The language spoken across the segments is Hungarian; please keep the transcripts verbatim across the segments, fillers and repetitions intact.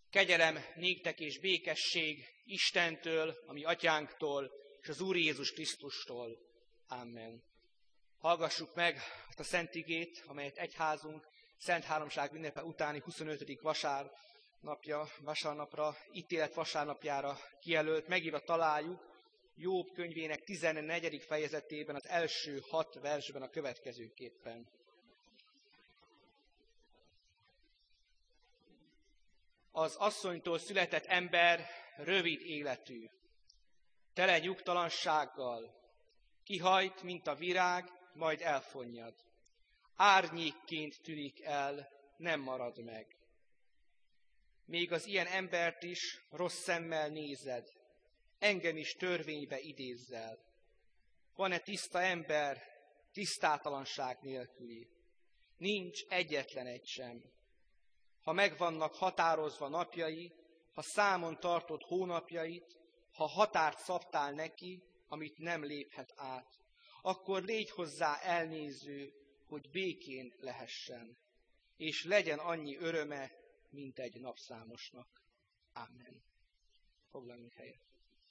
Kegyelem néktek és békesség Istentől, a mi atyánktól, és az Úr Jézus Krisztustól. Amen. Hallgassuk meg azt a szent igét, amelyet egyházunk Szent Háromság ünnepe utáni huszonötödik vasárnapja, vasárnapra, ítélet vasárnapjára kijelölt. Megírva találjuk Jobb könyvének tizennegyedik fejezetében, az első hat versben a következőképpen. Az asszonytól született ember rövid életű, tele nyugtalansággal, kihajt, mint a virág, majd elfonnyad. Árnyékként tűnik el, nem marad meg. Még az ilyen embert is rossz szemmel nézed, engem is törvénybe idézzel. Van-e tiszta ember, tisztátalanság nélküli? Nincs egyetlen egy sem. Ha meg vannak határozva napjai, ha számon tartod hónapjait, ha határt szabtál neki, amit nem léphet át, akkor légy hozzá elnéző, hogy békén lehessen, és legyen annyi öröme, mint egy napszámosnak. Amen. Foglaljunk helyet.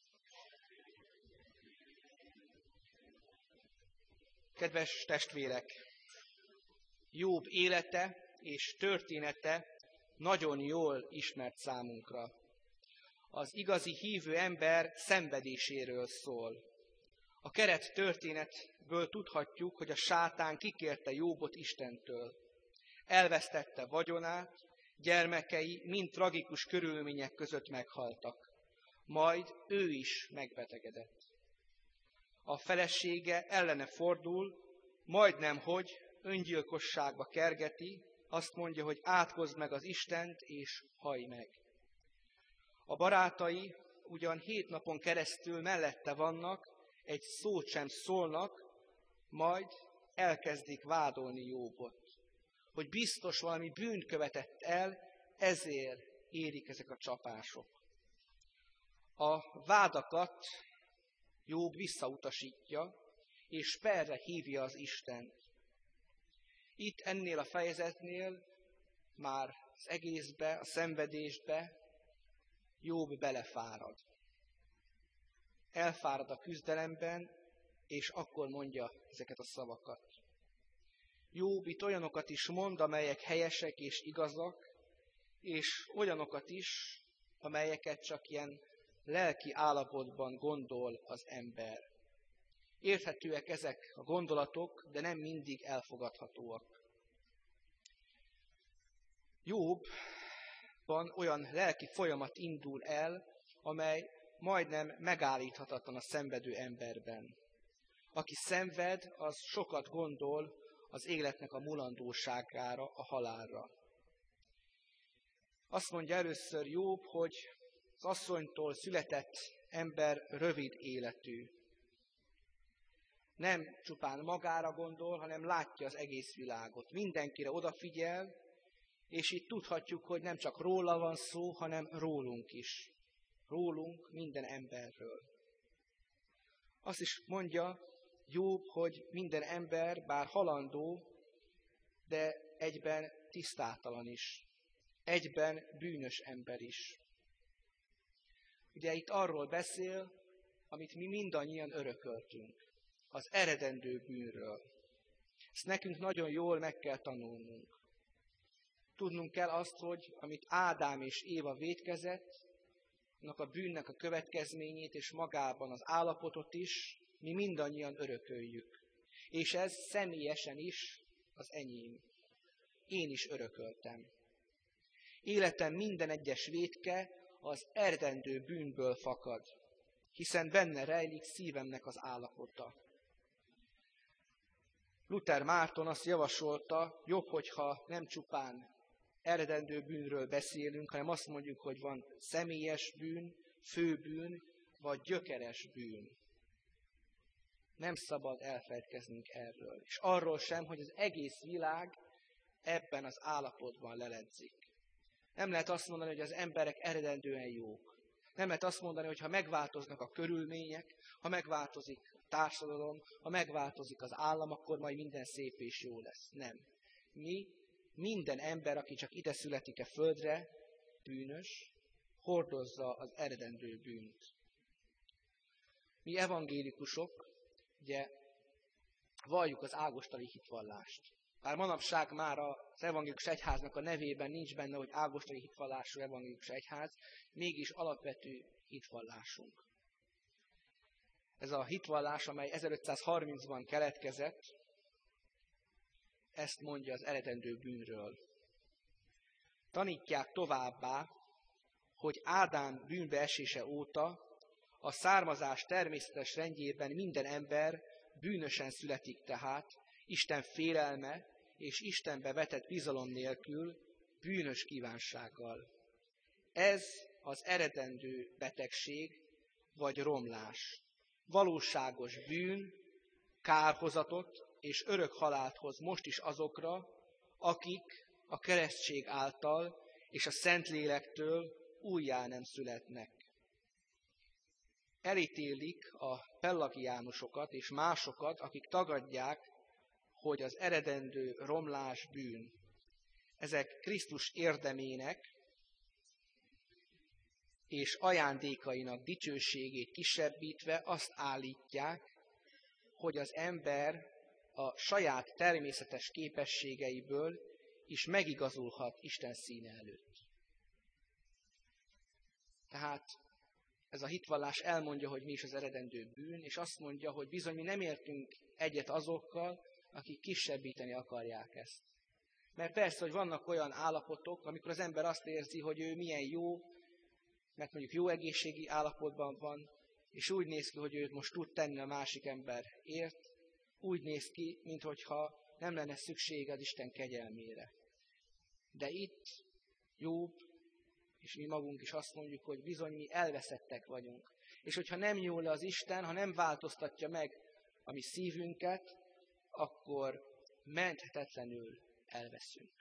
Kedves testvérek! Jobb élete és története nagyon jól ismert számunkra. Az igazi hívő ember szenvedéséről szól. A keret történetből tudhatjuk, hogy a sátán kikérte Jobbot Istentől. Elvesztette vagyonát, gyermekei mind tragikus körülmények között meghaltak. Majd ő is megbetegedett. A felesége ellene fordul, majdnem hogy öngyilkosságba kergeti, azt mondja, hogy átkozd meg az Istent, és hallj meg. A barátai ugyan hét napon keresztül mellette vannak, egy szót sem szólnak, majd elkezdik vádolni Jobbot. Hogy biztos valami bűnt követett el, ezért érik ezek a csapások. A vádakat Jobb visszautasítja, és perre hívja az Istent. Itt ennél a fejezetnél már az egészbe, a szenvedésbe Jobb belefárad. Elfárad a küzdelemben, és akkor mondja ezeket a szavakat. Jobb itt olyanokat is mond, amelyek helyesek és igazak, és olyanokat is, amelyeket csak ilyen lelki állapotban gondol az ember. Érthetőek ezek a gondolatok, de nem mindig elfogadhatóak. Jobbban olyan lelki folyamat indul el, amely majdnem megállíthatatlan a szenvedő emberben. Aki szenved, az sokat gondol az életnek a mulandóságára, a halálra. Azt mondja először Jobb, hogy az asszonytól született ember rövid életű. Nem csupán magára gondol, hanem látja az egész világot. Mindenkire odafigyel, és itt tudhatjuk, hogy nem csak róla van szó, hanem rólunk is. Rólunk, minden emberről. Azt is mondja Jobb, hogy minden ember, bár halandó, de egyben tisztátalan is. Egyben bűnös ember is. Ugye itt arról beszél, amit mi mindannyian örököltünk. Az eredendő bűnről. Ezt nekünk nagyon jól meg kell tanulnunk. Tudnunk kell azt, hogy amit Ádám és Éva vétkezett, annak a bűnnek a következményét és magában az állapotot is mi mindannyian örököljük. És ez személyesen is az enyém. Én is örököltem. Életem minden egyes vétke az eredendő bűnből fakad, hiszen benne rejlik szívemnek az állapota. Luther Márton azt javasolta, jobb, hogyha nem csupán eredendő bűnről beszélünk, hanem azt mondjuk, hogy van személyes bűn, főbűn, vagy gyökeres bűn. Nem szabad elfeledkeznünk erről. És arról sem, hogy az egész világ ebben az állapotban leledzik. Nem lehet azt mondani, hogy az emberek eredendően jók. Nem lehet azt mondani, hogy ha megváltoznak a körülmények, ha megváltozik a társadalom, ha megváltozik az állam, akkor majd minden szép és jó lesz. Nem. Mi, minden ember, aki csak ide születik a földre, bűnös, hordozza az eredendő bűnt. Mi evangélikusok, ugye, valljuk az ágostali hitvallást. Bár manapság már az evangélikus egyháznak a nevében nincs benne, hogy ágostali hitvallású evangélikus egyház, mégis alapvető hitvallásunk. Ez a hitvallás, amely ezerötszázharmincban keletkezett, ezt mondja az eredendő bűnről. Tanítják továbbá, hogy Ádám bűnbeesése óta a származás természetes rendjében minden ember bűnösen születik tehát, Isten félelme és Istenbe vetett bizalom nélkül, bűnös kívánsággal. Ez az eredendő betegség vagy romlás. Valóságos bűn, kárhozatot és örök halált hoz most is azokra, akik a keresztség által és a Szentlélektől újjá nem születnek. Elítélik a pelagiánusokat és másokat, akik tagadják, hogy az eredendő romlás bűn. Ezek Krisztus érdemének és ajándékainak dicsőségét kisebbítve azt állítják, hogy az ember a saját természetes képességeiből is megigazulhat Isten színe előtt. Tehát ez a hitvallás elmondja, hogy mi is az eredendő bűn, és azt mondja, hogy bizony mi nem értünk egyet azokkal, akik kisebbíteni akarják ezt. Mert persze, hogy vannak olyan állapotok, amikor az ember azt érzi, hogy ő milyen jó, mert mondjuk jó egészségi állapotban van, és úgy néz ki, hogy ő most tud tenni a másik emberért, úgy néz ki, minthogyha nem lenne szüksége az Isten kegyelmére. De itt Jobb, és mi magunk is azt mondjuk, hogy bizony mi elveszettek vagyunk. És hogyha nem nyúl le az Isten, ha nem változtatja meg a mi szívünket, akkor menthetetlenül elveszünk.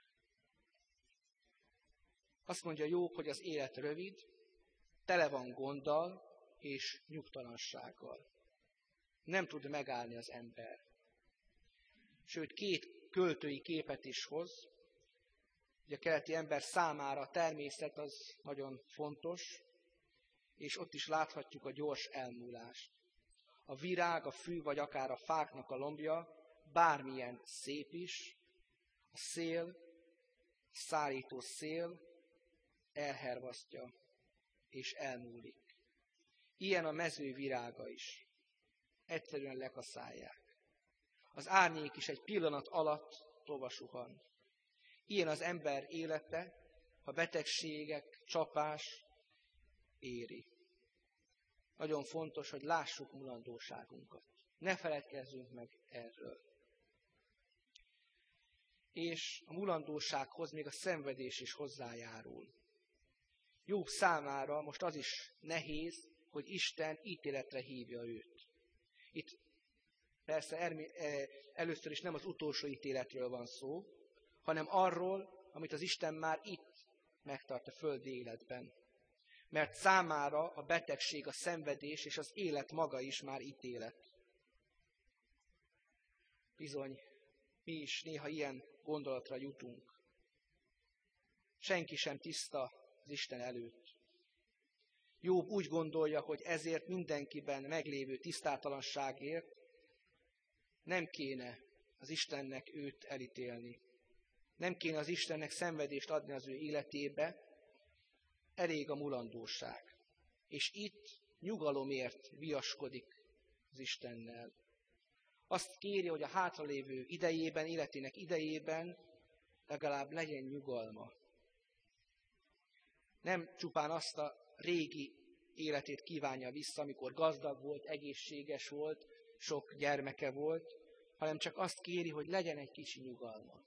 Azt mondja Jobb, hogy az élet rövid, tele van gonddal és nyugtalansággal. Nem tud megállni az ember. Sőt, két költői képet is hoz. Ugye a keleti ember számára a természet az nagyon fontos, és ott is láthatjuk a gyors elmúlást. A virág, a fű, vagy akár a fáknak a lombja, bármilyen szép is, a szél, a szárító szél elhervasztja és elmúlik. Ilyen a mező virága is. Egyszerűen lekaszálják. Az árnyék is egy pillanat alatt tova suhan. Ilyen az ember élete, a betegségek, csapás éri. Nagyon fontos, hogy lássuk mulandóságunkat. Ne feledkezzünk meg erről. És a mulandósághoz még a szenvedés is hozzájárul. Jobb számára most az is nehéz, hogy Isten ítéletre hívja őt. Itt persze először is nem az utolsó ítéletről van szó, hanem arról, amit az Isten már itt megtart a földi életben. Mert számára a betegség, a szenvedés és az élet maga is már ítélet. Bizony, mi is néha ilyen gondolatra jutunk. Senki sem tiszta az Isten előtt. Jobb úgy gondolja, hogy ezért mindenkiben meglévő tisztátalanságért nem kéne az Istennek őt elítélni. Nem kéne az Istennek szenvedést adni az ő életébe, elég a mulandóság. És itt nyugalomért viaskodik az Istennel. Azt kéri, hogy a hátralévő idejében, életének idejében legalább legyen nyugalma. Nem csupán azt a régi életét kívánja vissza, amikor gazdag volt, egészséges volt, sok gyermeke volt, hanem csak azt kéri, hogy legyen egy kicsi nyugalma.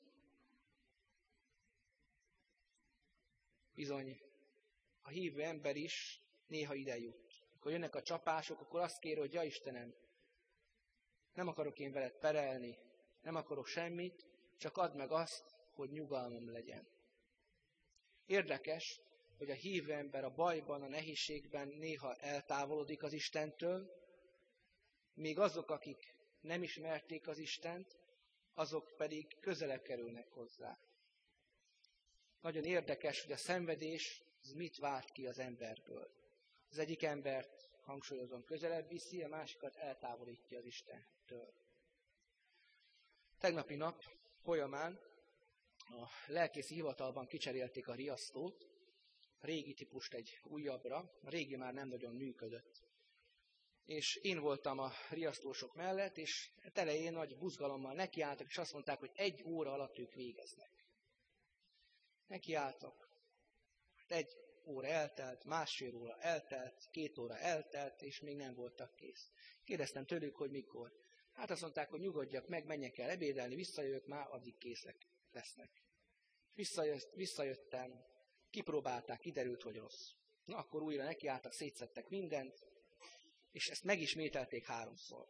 Bizony, a hívő ember is néha ide jut. Amikor jönnek a csapások, akkor azt kéri, hogy ja Istenem, nem akarok én veled perelni, nem akarok semmit, csak add meg azt, hogy nyugalmam legyen. Érdekes, hogy a hívő ember a bajban, a nehézségben néha eltávolodik az Istentől, míg azok, akik nem ismerték az Istent, azok pedig közelebb kerülnek hozzá. Nagyon érdekes, hogy a szenvedés ez mit vált ki az emberből. Az egyik embert, hangsúlyozom, közelebb viszi, a másikat eltávolítja az Istentől. Tegnapi nap folyamán a lelkészi hivatalban kicserélték a riasztót, a régi típust egy újabbra, a régi már nem nagyon működött. És én voltam a riasztósok mellett, és elején nagy buzgalommal nekiálltak, és azt mondták, hogy egy óra alatt ők végeznek. Nekiálltak. Egy óra eltelt, másfél óra eltelt, két óra eltelt, és még nem voltak kész. Kérdeztem tőlük, hogy mikor. Hát azt mondták, hogy nyugodjak meg, menjek el ebédelni, visszajövök, már addig készek lesznek. Visszajött, visszajöttem, kipróbálták, kiderült, hogy rossz. Na, akkor újra nekiálltak, szétszedtek mindent, és ezt megismételték háromszor.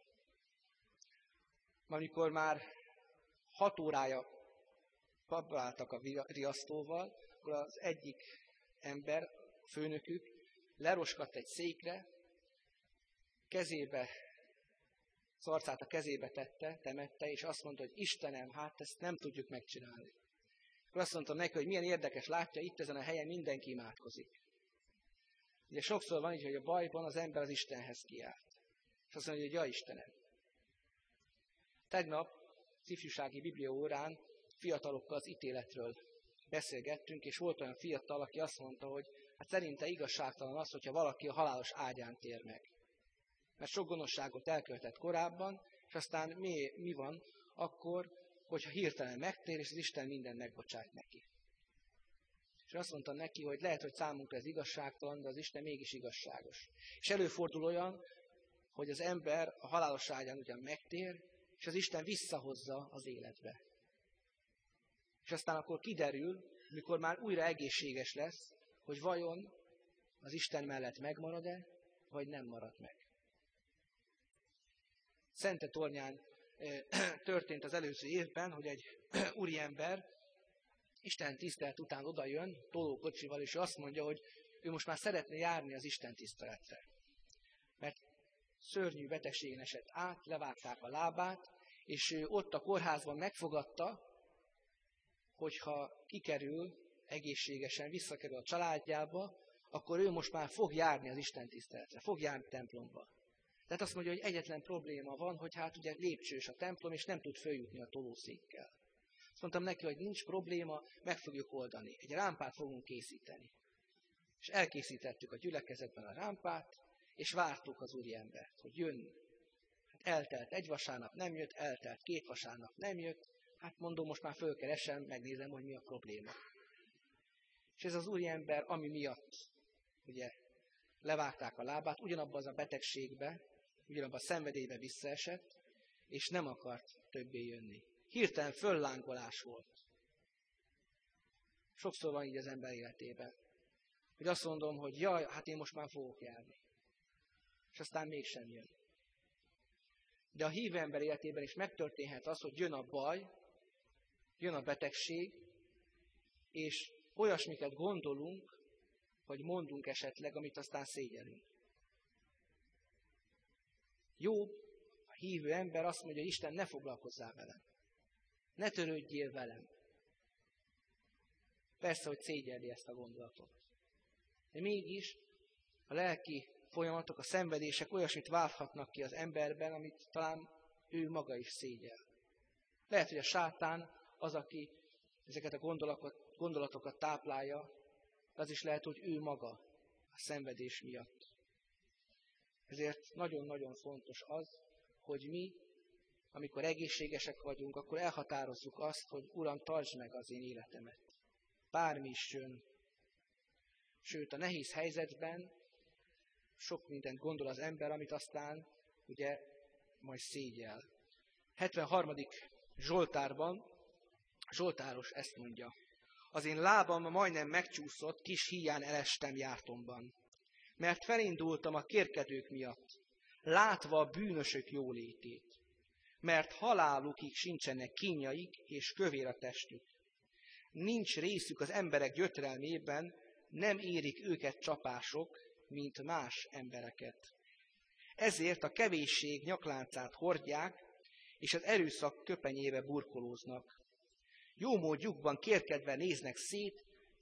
Amikor már hat órája próbáltak a riasztóval, akkor az egyik ember, főnökük, leroskadt egy székre, kezébe, az arcát a kezébe tette, temette, és azt mondta, hogy Istenem, hát ezt nem tudjuk megcsinálni. Akkor azt mondtam neki, hogy milyen érdekes, látja, itt ezen a helyen mindenki imádkozik. Ugye sokszor van így, hogy a bajban az ember az Istenhez kiált. És azt mondja, hogy ja Istenem. Tegnap az ifjúsági biblia órán fiatalokkal az ítéletről beszélgettünk, és volt olyan fiatal, aki azt mondta, hogy hát szerinte igazságtalan az, hogyha valaki a halálos ágyán tér meg. Mert sok gonoszságot elkövetett korábban, és aztán mi, mi van akkor, hogyha hirtelen megtér, és az Isten minden megbocsát neki. És azt mondtam neki, hogy lehet, hogy számunkra ez igazságtalan, de az Isten mégis igazságos. És előfordul olyan, hogy az ember a halálos ágyán ugyan megtér, és az Isten visszahozza az életbe. És aztán akkor kiderül, mikor már újra egészséges lesz, hogy vajon az Isten mellett megmarad-e, vagy nem marad meg. Szentetornyán történt az előző évben, hogy egy úriember Isten tisztelet után odajön tolókocsival, és ő azt mondja, hogy ő most már szeretne járni az Isten tiszteletre. Mert szörnyű betegségen esett át, levágták a lábát, és ő ott a kórházban megfogadta, hogyha kikerül egészségesen, visszakerül a családjába, akkor ő most már fog járni az Isten tiszteletre, fog járni templomba. Tehát azt mondja, hogy egyetlen probléma van, hogy hát ugye lépcsős a templom, és nem tud följutni a tolószékkel. Azt mondtam neki, hogy nincs probléma, meg fogjuk oldani. Egy rámpát fogunk készíteni. És elkészítettük a gyülekezetben a rámpát, és vártuk az úriembert, hogy jön. Hát eltelt egy vasárnap, nem jött, eltelt két vasárnap, nem jött. Hát mondom, most már fölkeresem, megnézem, hogy mi a probléma. És ez az úriember, ami miatt ugye levágták a lábát, ugyanabban az a betegségbe, ugyanabban a szenvedélybe visszaesett, és nem akart többé jönni. Hirtelen föllángolás volt. Sokszor van így az ember életében, hogy azt mondom, hogy jaj, hát én most már fogok járni. És aztán mégsem jön. De a hívő ember életében is megtörténhet az, hogy jön a baj, jön a betegség, és olyasmiket gondolunk, vagy mondunk esetleg, amit aztán szégyellünk. Jobb, a hívő ember azt mondja, hogy Isten, ne foglalkozzál velem. Ne törődjél velem. Persze, hogy szégyelli ezt a gondolatot. De mégis a lelki folyamatok, a szenvedések olyasmit válthatnak ki az emberben, amit talán ő maga is szégyel. Lehet, hogy a sátán az, aki ezeket a gondolatokat, gondolatokat táplálja, az is lehet, hogy ő maga a szenvedés miatt. Ezért nagyon-nagyon fontos az, hogy mi, amikor egészségesek vagyunk, akkor elhatározzuk azt, hogy Uram, tartsd meg az én életemet. Bármi is jön. Sőt, a nehéz helyzetben sok mindent gondol az ember, amit aztán ugye majd szégyel. hetvenharmadik Zsoltárban Zsoltáros ezt mondja. Az én lábam majdnem megcsúszott, kis híján elestem jártomban. Mert felindultam a kérkedők miatt, látva a bűnösök jólétét. Mert halálukig sincsenek kínjaik, és kövér a testük. Nincs részük az emberek gyötrelmében, nem érik őket csapások, mint más embereket. Ezért a kevésség nyakláncát hordják, és az erőszak köpenyébe burkolóznak. Jó módjukban kérkedve néznek szét,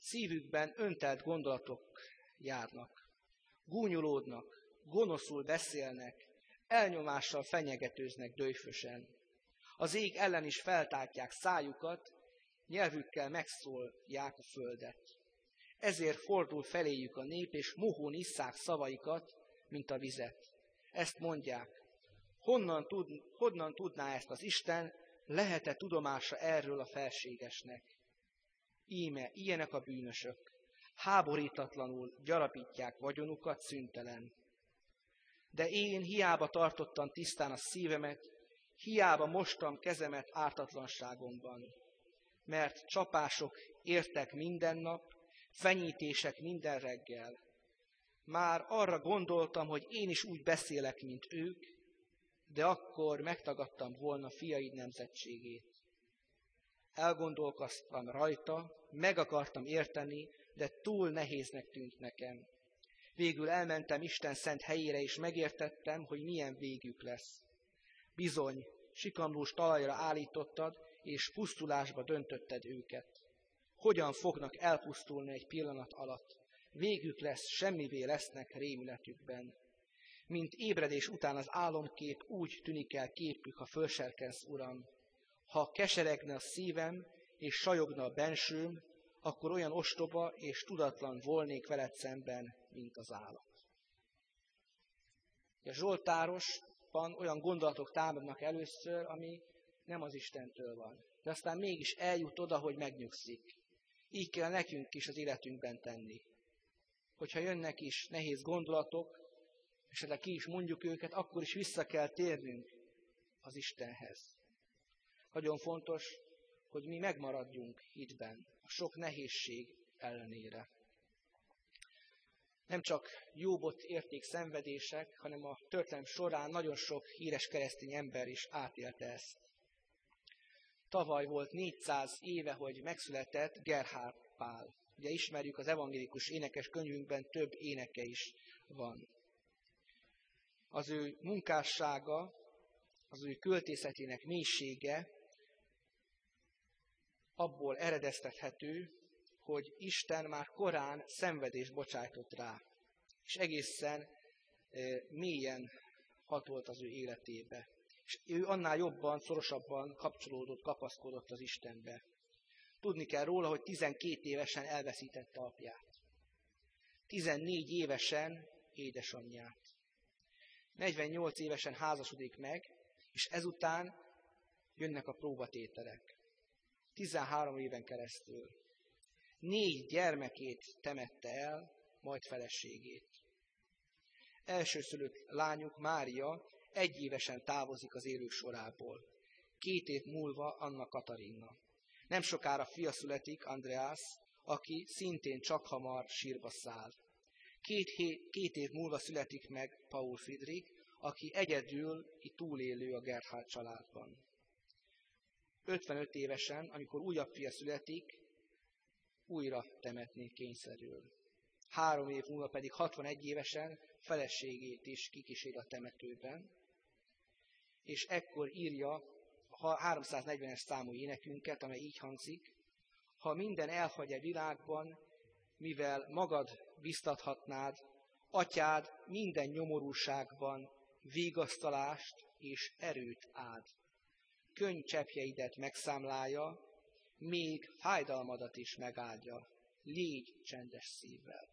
Szívükben öntelt gondolatok járnak, gúnyolódnak, gonoszul beszélnek, elnyomással fenyegetőznek döjfösen. Az ég ellen is feltártják szájukat, nyelvükkel megszólják a földet. Ezért fordul feléjük a nép, és mohón isszák szavaikat, mint a vizet. Ezt mondják, honnan, tud, honnan tudná ezt az Isten, lehet-e tudomása erről a felségesnek? Íme, ilyenek a bűnösök, háborítatlanul gyarapítják vagyonukat szüntelen. De én hiába tartottam tisztán a szívemet, hiába mostam kezemet ártatlanságomban, mert csapások értek minden nap, fenyítések minden reggel. Már arra gondoltam, hogy én is úgy beszélek, mint ők, de akkor megtagadtam volna fiaid nemzetségét. Elgondolkoztam rajta, meg akartam érteni, de túl nehéznek tűnt nekem. Végül elmentem Isten szent helyére, és megértettem, hogy milyen végük lesz. Bizony, sikamlós talajra állítottad, és pusztulásba döntötted őket. Hogyan fognak elpusztulni egy pillanat alatt? Végük lesz, semmivé lesznek rémületükben. Mint ébredés után az álomkép, úgy tűnik el képük, ha fölserkensz, Uram. Ha keseregne a szívem, és sajogna a bensőm, akkor olyan ostoba és tudatlan volnék veled szemben, mint az állat. A Zsoltárosban olyan gondolatok támadnak először, ami nem az Istentől van. De aztán mégis eljut oda, hogy megnyugszik. Így kell nekünk is az életünkben tenni. Hogyha jönnek is nehéz gondolatok, és ha ki is mondjuk őket, akkor is vissza kell térnünk az Istenhez. Nagyon fontos, hogy mi megmaradjunk hitben, a sok nehézség ellenére. Nem csak Jóbot érték szenvedések, hanem a történelem során nagyon sok híres keresztény ember is átélte ezt. Tavaly volt négyszáz éve, hogy megszületett Gerhard Pál. Ugye ismerjük, az evangélikus énekes könyvünkben több éneke is van. Az ő munkássága, az ő költészetének mélysége abból eredeztethető, hogy Isten már korán szenvedést bocsájtott rá, és egészen e, mélyen hatolt az ő életébe. És ő annál jobban, szorosabban kapcsolódott, kapaszkodott az Istenbe. Tudni kell róla, hogy tizenkét évesen elveszítette apját. tizennégy évesen édesanyját. negyvennyolc évesen házasodik meg, és ezután jönnek a próbatételek. tizenhárom éven keresztül. Négy gyermekét temette el, majd feleségét. Elsőszülött lányuk, Mária, egy évesen távozik az élők sorából. Két év múlva Anna Katarina. Nem sokára fia születik, Andreas, aki szintén csak hamar sírba száll. Két, hé, két év múlva születik meg Paul Friedrich, aki egyedül túlélő a Gerhard családban. ötvenöt évesen, amikor újabb fia születik, újra temetni kényszerül. Három év múlva pedig hatvanegy évesen feleségét is kikísér a temetőben, és ekkor írja a háromszáznegyvenes számú énekünket, amely így hangzik: ha minden elhagy a világban, mivel magad biztathatnád, atyád minden nyomorúságban vigasztalást és erőt áld. Könnycseppjeidet megszámlálja, még fájdalmadat is megáldja. Légy csendes szívvel.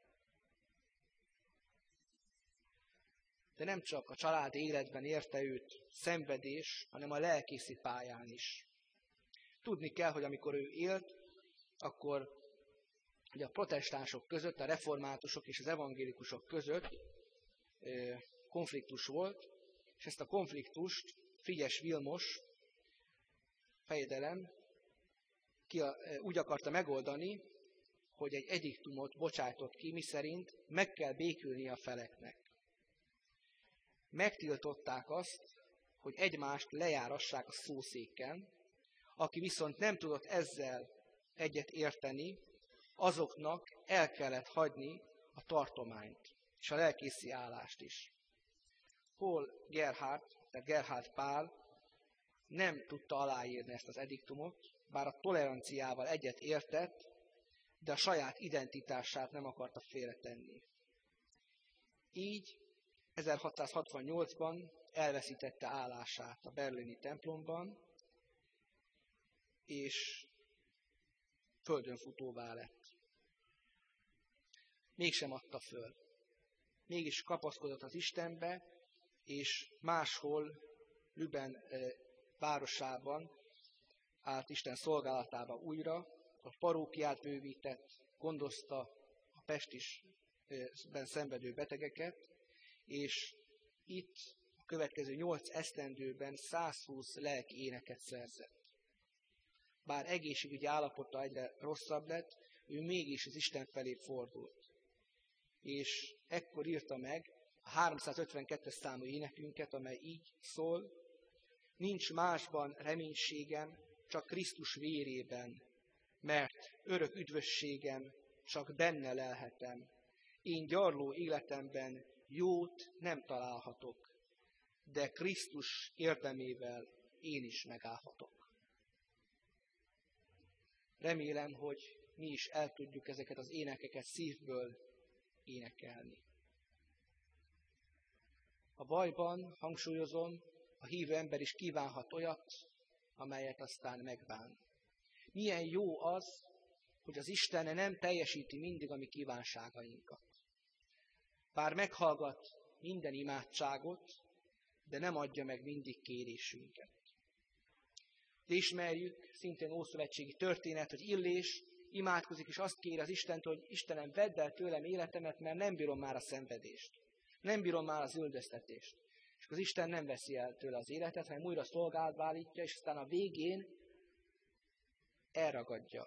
De nem csak a családi életben érte őt szenvedés, hanem a lelkészi pályán is. Tudni kell, hogy amikor ő élt, akkor ugye a protestánsok között, a reformátusok és az evangélikusok között ö, konfliktus volt, és ezt a konfliktust Frigyes Vilmos fejedelem ki a, úgy akarta megoldani, hogy egy ediktumot bocsájtott ki, miszerint meg kell békülni a feleknek. Megtiltották azt, hogy egymást lejárassák a szószéken, aki viszont nem tudott ezzel egyet érteni, azoknak el kellett hagyni a tartományt, és a lelkészi állást is. Paul Gerhard, tehát Gerhard Pál nem tudta aláírni ezt az ediktumot, bár a toleranciával egyet értett, de a saját identitását nem akarta félretenni. Így ezerhatszázhatvannyolcban elveszítette állását a berlini templomban, és földönfutóvá lett. Mégsem adta föl. Mégis kapaszkodott az Istenbe, és máshol, Lüben e, városában állt Isten szolgálatába újra, a parókiát bővített, gondozta a pestisben szenvedő betegeket, és itt a következő nyolc esztendőben százhúsz lelki éneket szerzett. Bár egészségügyi állapota egyre rosszabb lett, ő mégis az Isten felé fordult. És ekkor írta meg a háromszázötvenkettes számú énekünket, amely így szól: nincs másban reménységem, csak Krisztus vérében, mert örök üdvösségem csak benne lelhetem. Én gyarló életemben jót nem találhatok, de Krisztus érdemével én is megállhatok. Remélem, hogy mi is el tudjuk ezeket az énekeket szívből énekelni. A bajban, hangsúlyozom, a hívő ember is kívánhat olyat, amelyet aztán megbán. Milyen jó az, hogy az Isten nem teljesíti mindig a mi kívánságainkat. Bár meghallgat minden imádságot, de nem adja meg mindig kérésünket. De ismerjük, szintén ószövetségi történet, hogy Illés imádkozik, és azt kéri az Istentől, hogy Istenem, vedd el tőlem életemet, mert nem bírom már a szenvedést. Nem bírom már az üldöztetést. És az Isten nem veszi el tőle az életet, hanem újra szolgálatba állítja, és aztán a végén elragadja.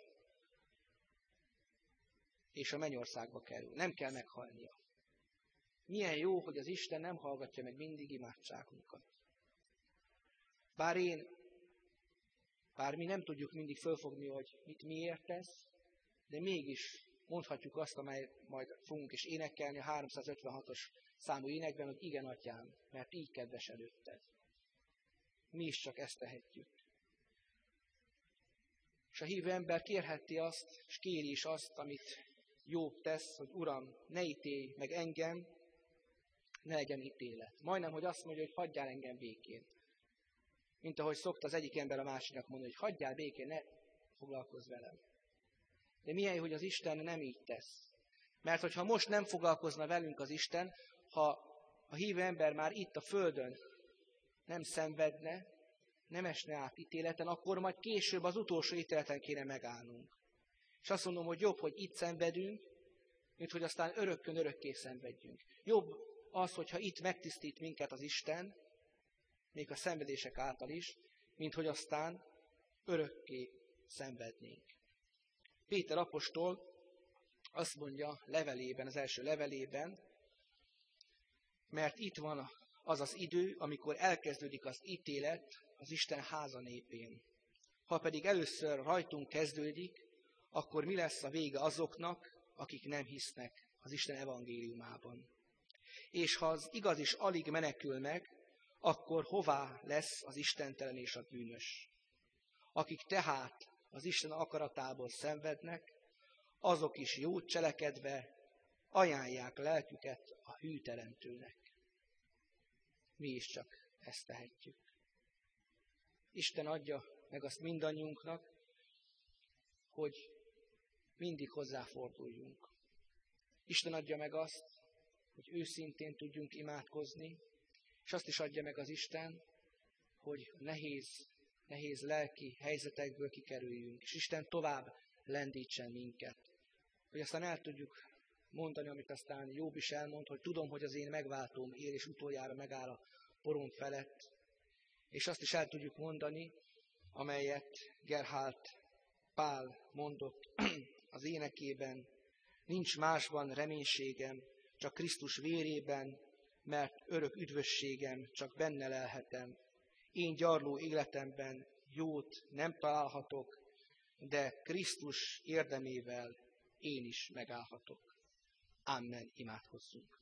És a mennyországba kerül. Nem kell meghalnia. Milyen jó, hogy az Isten nem hallgatja meg mindig imádságunkat. Bár én, bár mi nem tudjuk mindig fölfogni, hogy mit miért tesz, de mégis mondhatjuk azt, amely majd fogunk is énekelni a háromszázötvenhatos számú énekben, hogy igen, Atyám, mert így kedves előtted. Mi is csak ezt tehetjük. És a hívő ember kérheti azt, és kéri is azt, amit Jobb tesz, hogy Uram, ne ítélj meg engem, ne legyen ítélet. Majdnem, hogy azt mondja, hogy hagyjál engem békén. Mint ahogy szokta az egyik ember a másiknak mondani, hogy hagyjál békén, ne foglalkozz velem. De milyen jó, hogy az Isten nem így tesz. Mert hogyha most nem foglalkozna velünk az Isten, ha a hívő ember már itt a földön nem szenvedne, nem esne át ítéleten, akkor majd később az utolsó ítéleten kéne megállnunk. És azt mondom, hogy jobb, hogy itt szenvedünk, mint hogy aztán örökkön örökké szenvedjünk. Jobb az, hogyha itt megtisztít minket az Isten, még a szenvedések által is, mint hogy aztán örökké szenvednénk. Péter apostol azt mondja levelében, az első levelében, mert itt van az az idő, amikor elkezdődik az ítélet az Isten háza népén. Ha pedig először rajtunk kezdődik, akkor mi lesz a vége azoknak, akik nem hisznek az Isten evangéliumában. És ha az igaz is alig menekül meg, akkor hová lesz az istentelen és a bűnös? Akik tehát az Isten akaratából szenvednek, azok is jót cselekedve ajánlják lelküket a hűteremtőnek. Mi is csak ezt tehetjük. Isten adja meg azt mindannyiunknak, hogy mindig hozzáforduljunk. Isten adja meg azt, hogy őszintén tudjunk imádkozni, és azt is adja meg az Isten, hogy nehéz, nehéz lelki helyzetekből kikerüljünk, és Isten tovább lendítsen minket. Hogy aztán el tudjuk mondani, amit aztán Jobb is elmond, hogy tudom, hogy az én megváltóm él, és utoljára megáll a porom felett. És azt is el tudjuk mondani, amelyet Gerhard Pál mondott az énekében, nincs másban reménységem, csak Krisztus vérében, mert örök üdvösségem csak benne lelhetem. Én gyarló életemben jót nem találhatok, de Krisztus érdemével én is megállhatok. Amen, imádkozzunk.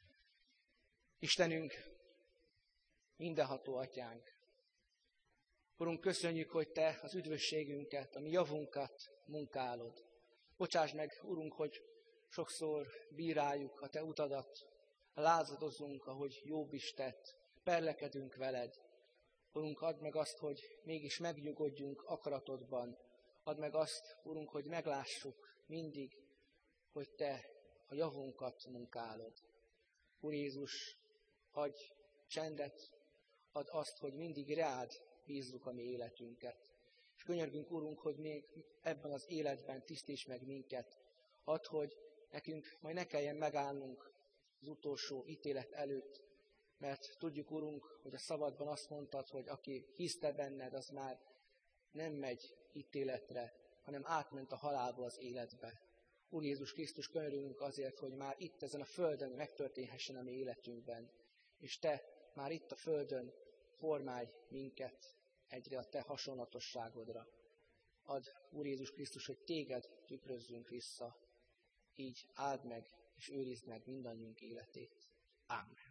Istenünk, mindenható Atyánk, Urunk, köszönjük, hogy Te az üdvösségünket, a mi javunkat munkálod. Bocsáss meg, Urunk, hogy sokszor bíráljuk a Te utadat, lázadozunk, ahogy Jobb is tett, perlekedünk veled. Urunk, add meg azt, hogy mégis megnyugodjunk akaratodban. Add meg azt, Urunk, hogy meglássuk mindig, hogy Te a javunkat munkálod. Úr Jézus, adj csendet, add azt, hogy mindig rád bízzuk a mi életünket. És könyörgünk, Urunk, hogy még ebben az életben tisztíts meg minket. Add, hogy nekünk majd ne kelljen megállnunk az utolsó ítélet előtt, mert tudjuk, Urunk, hogy a szabadban azt mondtad, hogy aki hisz Te benned, az már nem megy ítéletre, hanem átment a halálból az életbe. Úr Jézus Krisztus, könyörülünk azért, hogy már itt ezen a földön megtörténhessen a mi életünkben, és Te már itt a földön formálj minket egyre a Te hasonlatosságodra. Add, Úr Jézus Krisztus, hogy Téged tükrözzünk vissza, így áld meg és őrizd meg mindannyiunk életét. Ámen.